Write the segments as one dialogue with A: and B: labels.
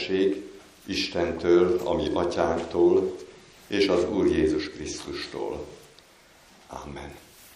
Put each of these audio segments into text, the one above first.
A: békesség Istentől, a mi Atyánktól, és az Úr Jézus Krisztustól. Amen.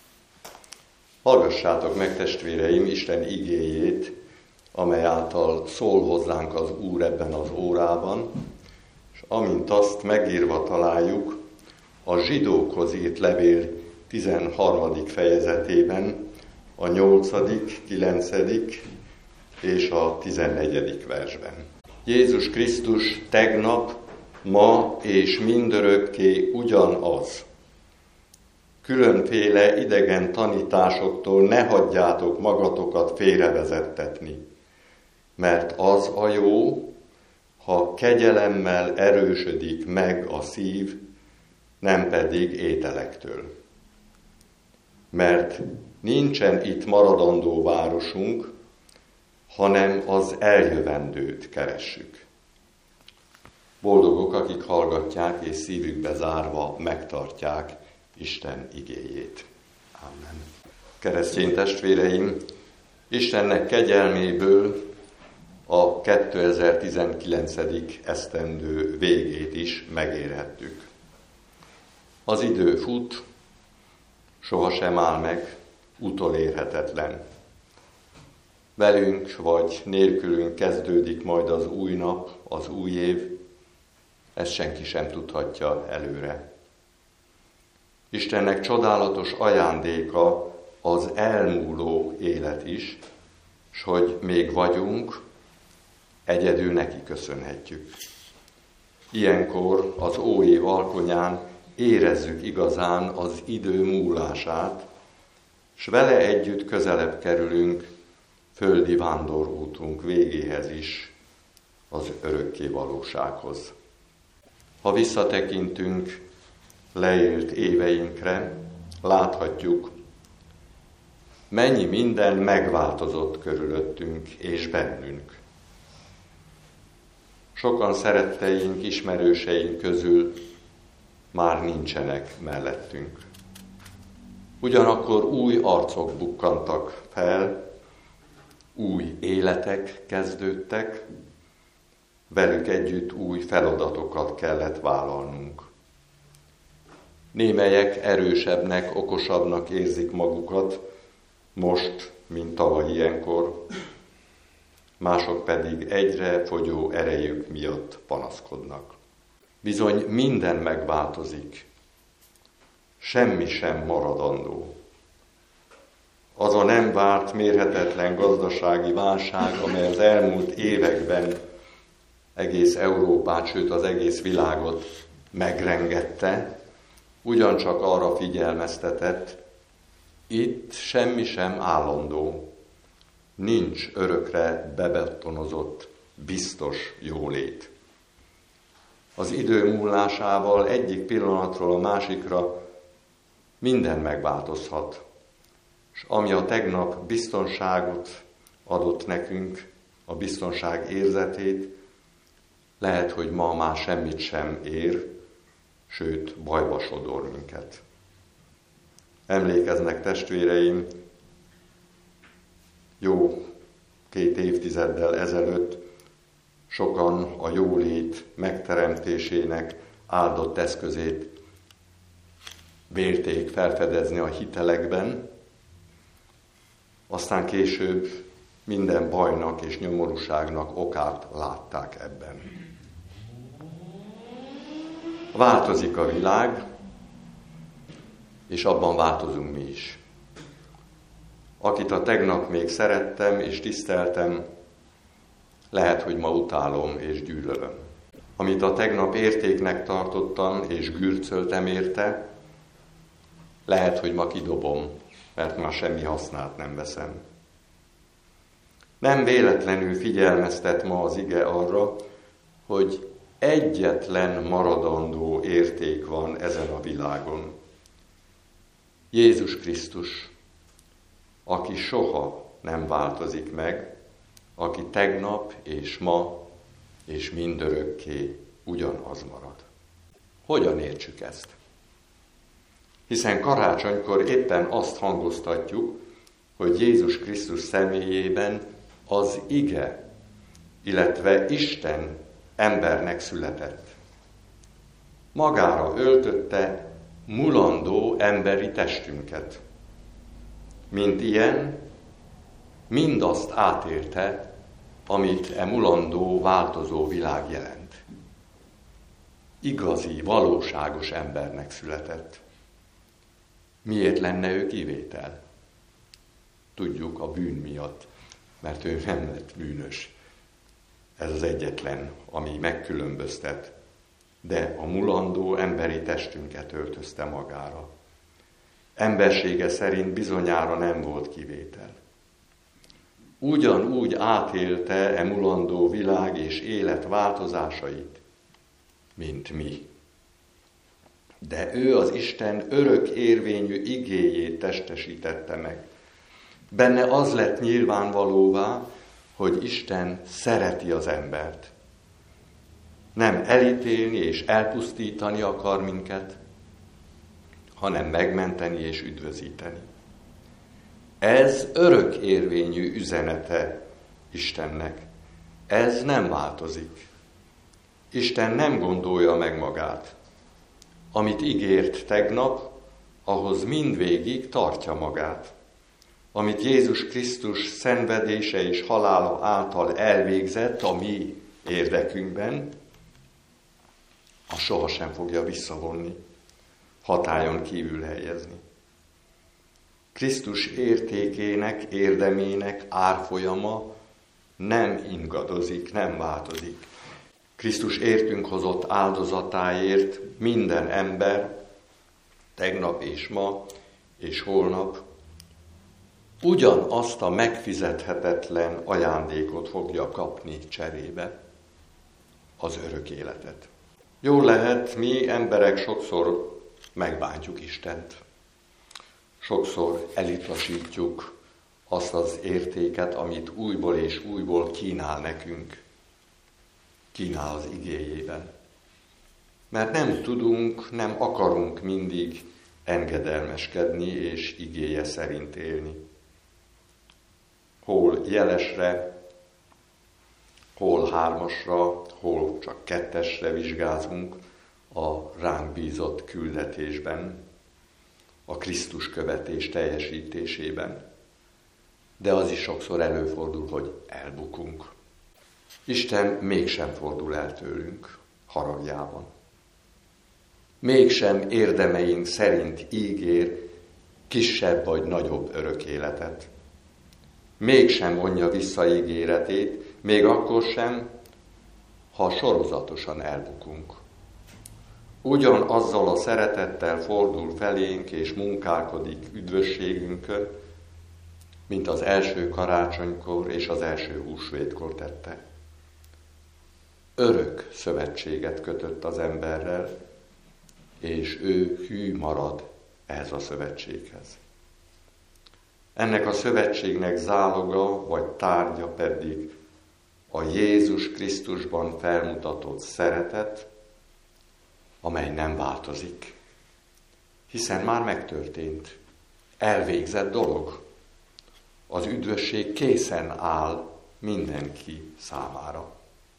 A: Hallgassátok meg, testvéreim, Isten igéjét, amely által szól hozzánk az Úr ebben az órában, és amint azt megírva találjuk a zsidókhoz írt levél 13. fejezetében, a 8., 9. és a 14. versben. Jézus Krisztus tegnap, ma és mindörökké ugyanaz. Különféle idegen tanításoktól ne hagyjátok magatokat félrevezettetni, mert az a jó, ha kegyelemmel erősödik meg a szív, nem pedig ételektől. Mert nincsen itt maradandó városunk, hanem az eljövendőt keressük. Boldogok, akik hallgatják és szívükbe zárva megtartják Isten igéjét. Amen. Keresztény testvéreim, Istennek kegyelméből a 2019. esztendő végét is megérhettük. Az idő fut, sohasem áll meg, utolérhetetlen. Velünk vagy nélkülünk kezdődik majd az új nap, az új év, ezt senki sem tudhatja előre. Istennek csodálatos ajándéka az elmúló élet is, s hogy még vagyunk, egyedül neki köszönhetjük. Ilyenkor az óév alkonyán érezzük igazán az idő múlását, s vele együtt közelebb kerülünk földi vándorútunk végéhez is, az örökké valósághoz. Ha visszatekintünk leélt éveinkre, láthatjuk, mennyi minden megváltozott körülöttünk és bennünk. Sokan szeretteink, ismerőseink közül már nincsenek mellettünk. Ugyanakkor új arcok bukkantak fel, új életek kezdődtek, velük együtt új feladatokat kellett vállalnunk. Némelyek erősebbnek, okosabbnak érzik magukat most, mint tavaly ilyenkor, mások pedig egyre fogyó erejük miatt panaszkodnak. Bizony minden megváltozik, semmi sem maradandó. Az a nem várt, mérhetetlen gazdasági válság, amely az elmúlt években egész Európát, sőt az egész világot megrengette, ugyancsak arra figyelmeztetett, itt semmi sem állandó, nincs örökre bebetonozott, biztos jólét. Az idő múlásával egyik pillanatról a másikra minden megváltozhat, és ami a tegnap biztonságot adott nekünk, a biztonság érzetét, lehet, hogy ma már semmit sem ér, sőt, bajba sodor minket. Emlékeznek testvéreim, jó 2 évtizeddel ezelőtt sokan a jólét megteremtésének áldott eszközét vélték felfedezni a hitelekben, aztán később minden bajnak és nyomorúságnak okát látták ebben. Változik a világ, és abban változunk mi is. Akit a tegnap még szerettem és tiszteltem, lehet, hogy ma utálom és gyűlölöm. Amit a tegnap értéknek tartottam és gürcöltem érte, lehet, hogy ma kidobom, mert már semmi hasznát nem veszem. Nem véletlenül figyelmeztet ma az ige arra, hogy egyetlen maradandó érték van ezen a világon. Jézus Krisztus, aki soha nem változik meg, aki tegnap és ma és mindörökké ugyanaz marad. Hogyan értsük ezt? Hiszen karácsonykor éppen azt hangoztatjuk, hogy Jézus Krisztus személyében az ige, illetve Isten embernek született. Magára öltötte mulandó emberi testünket. Mint ilyen, mindazt átélte, amit e mulandó, változó világ jelent. Igazi, valóságos embernek született. Miért lenne ő kivétel? Tudjuk, a bűn miatt, mert ő nem lett bűnös. Ez az egyetlen, ami megkülönböztet. De a mulandó emberi testünket öltözte magára. Embersége szerint bizonyára nem volt kivétel. Ugyanúgy átélte e mulandó világ és élet változásait, mint mi. De ő az Isten örök érvényű igéjét testesítette meg. Benne az lett nyilvánvalóvá, hogy Isten szereti az embert. Nem elítélni és elpusztítani akar minket, hanem megmenteni és üdvözíteni. Ez örök érvényű üzenete Istennek. Ez nem változik. Isten nem gondolja meg magát. Amit ígért tegnap, ahhoz mindvégig tartja magát. Amit Jézus Krisztus szenvedése és halála által elvégzett a mi érdekünkben, az sohasem fogja visszavonni, hatályon kívül helyezni. Krisztus értékének, érdemének árfolyama nem ingadozik, nem változik. Krisztus értünk hozott áldozatáért minden ember, tegnap és ma és holnap, ugyanazt a megfizethetetlen ajándékot fogja kapni cserébe, az örök életet. Jól lehet, mi emberek sokszor megbántjuk Istent. Sokszor elutasítjuk azt az értéket, amit újból és újból kínál nekünk. Kínál az igéjében. Mert nem tudunk, nem akarunk mindig engedelmeskedni és igéje szerint élni. Hol jelesre, hol 3-asra, hol csak 2-esre vizsgázunk a ránk bízott küldetésben, a Krisztus követés teljesítésében. De az is sokszor előfordul, hogy elbukunk. Isten mégsem fordul el tőlünk haragjában. Mégsem érdemeink szerint ígér kisebb vagy nagyobb örök életet. Mégsem vonja vissza ígéretét, még akkor sem, ha sorozatosan elbukunk. Ugyanazzal a szeretettel fordul felénk és munkálkodik üdvösségünkön, mint az első karácsonykor és az első húsvétkor tette. Örök szövetséget kötött az emberrel, és ő hű marad ehhez a szövetséghez. Ennek a szövetségnek záloga vagy tárgya pedig a Jézus Krisztusban felmutatott szeretet, amely nem változik, hiszen már megtörtént, elvégzett dolog. Az üdvösség készen áll mindenki számára.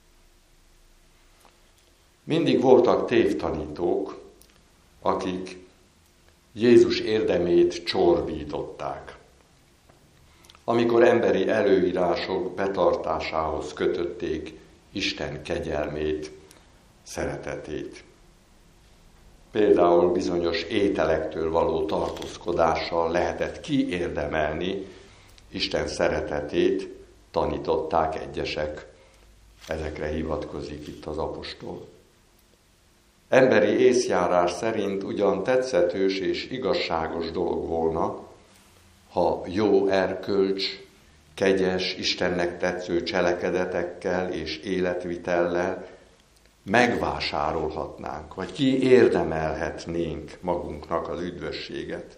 A: Mindig voltak tévtanítók, akik Jézus érdemét csorbították. Amikor emberi előírások betartásához kötötték Isten kegyelmét, szeretetét. Például bizonyos ételektől való tartózkodással lehetett kiérdemelni Isten szeretetét, tanították egyesek. Ezekre hivatkozik itt az apostol. Emberi észjárás szerint ugyan tetszetős és igazságos dolog volna, ha jó erkölcs, kegyes, Istennek tetsző cselekedetekkel és életvitellel megvásárolhatnánk, vagy kiérdemelhetnénk magunknak az üdvösséget.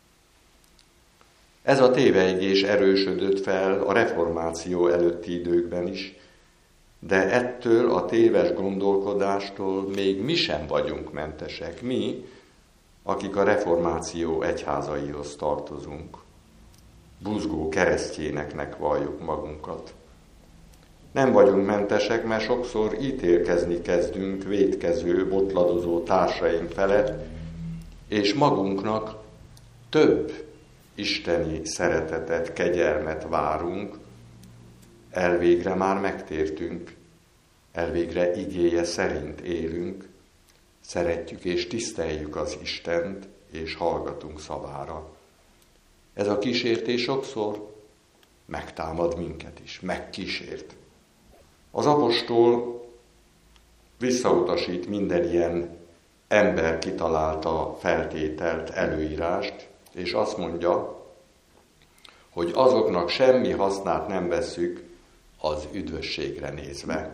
A: Ez a tévejgés erősödött fel a reformáció előtti időkben is, de ettől a téves gondolkodástól még mi sem vagyunk mentesek. Mi, akik a reformáció egyházaihoz tartozunk. Buzgó keresztjéneknek valljuk magunkat. Nem vagyunk mentesek, mert sokszor ítélkezni kezdünk vétkező, botladozó társaink felett, és magunknak több isteni szeretetet, kegyelmet várunk, elvégre már megtértünk, elvégre igéje szerint élünk, szeretjük és tiszteljük az Istent, és hallgatunk szavára. Ez a kísértés sokszor megtámad minket is, megkísért. Az apostol visszautasít minden ilyen ember kitalálta feltételt, előírást, és azt mondja, hogy azoknak semmi hasznát nem vesszük az üdvösségre nézve.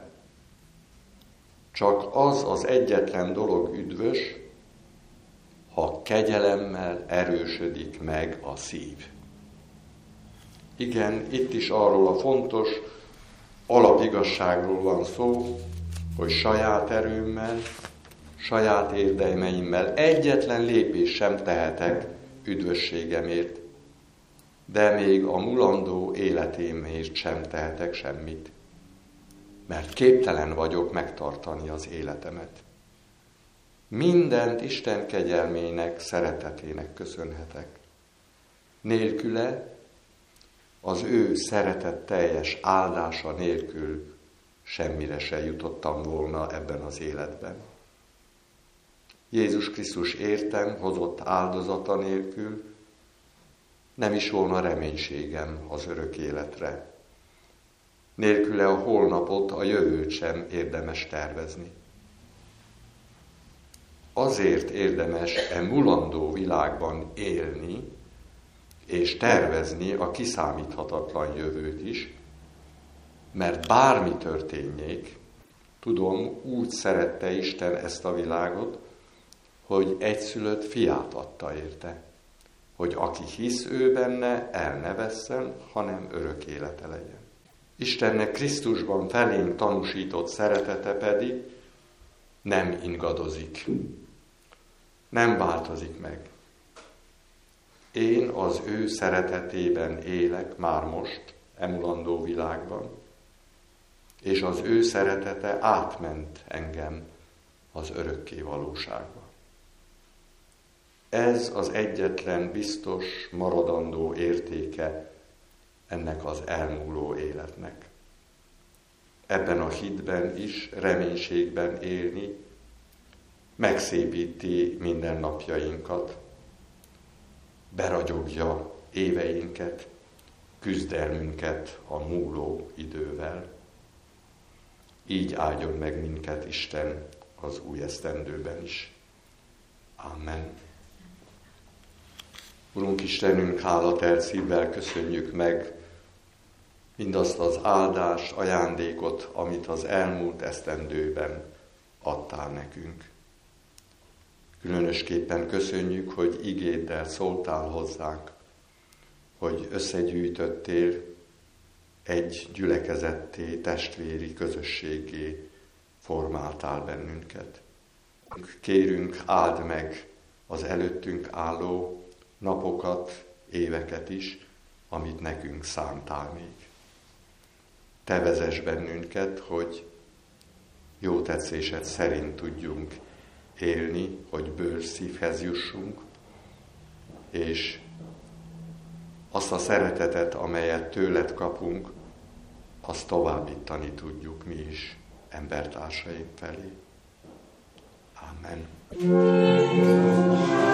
A: Csak az egyetlen dolog üdvös, ha kegyelemmel erősödik meg a szív. Igen, itt is arról a fontos alapigasságról van szó, hogy saját erőmmel, saját érdemeimmel egyetlen lépés sem tehetek üdvösségemért, de még a mulandó életémért sem tehetek semmit, mert képtelen vagyok megtartani az életemet. Mindent Isten kegyelmének, szeretetének köszönhetek. Nélküle, az ő szeretetteljes áldása nélkül semmire se jutottam volna ebben az életben. Jézus Krisztus értem hozott áldozata nélkül nem is volna reménységem az örök életre. Nélküle a holnapot, a jövőt sem érdemes tervezni. Azért érdemes mulandó világban élni és tervezni a kiszámíthatatlan jövőt is, mert bármi történjék, tudom, úgy szerette Isten ezt a világot, hogy egyszülött fiát adta érte, hogy aki hisz ő benne, el ne vesszen, hanem örök élete legyen. Istennek Krisztusban felénk tanúsított szeretete pedig nem ingadozik, nem változik meg. Én az ő szeretetében élek már most, emulandó világban, és az ő szeretete átment engem az örökké valóságba. Ez az egyetlen biztos, maradandó értéke ennek az elmúló életnek. Ebben a hitben is, reménységben élni, megszépíti mindennapjainkat, beragyogja éveinket, küzdelmünket a múló idővel. Így áldjon meg minket Isten az új esztendőben is. Amen. Urunk Istenünk, hálatelt szívvel köszönjük meg mindazt az áldást, ajándékot, amit az elmúlt esztendőben adtál nekünk. Különösképpen köszönjük, hogy igéddel szóltál hozzánk, hogy összegyűjtöttél egy gyülekezetté, testvéri közösségé formáltál bennünket. Kérünk, áld meg az előttünk álló napokat, éveket is, amit nekünk szántál még. Te vezess bennünket, hogy jó tetszésed szerint tudjunk élni, hogy bőr szívhez jussunk, és azt a szeretetet, amelyet tőled kapunk, azt továbbítani tudjuk mi is embertársaink felé. Amen.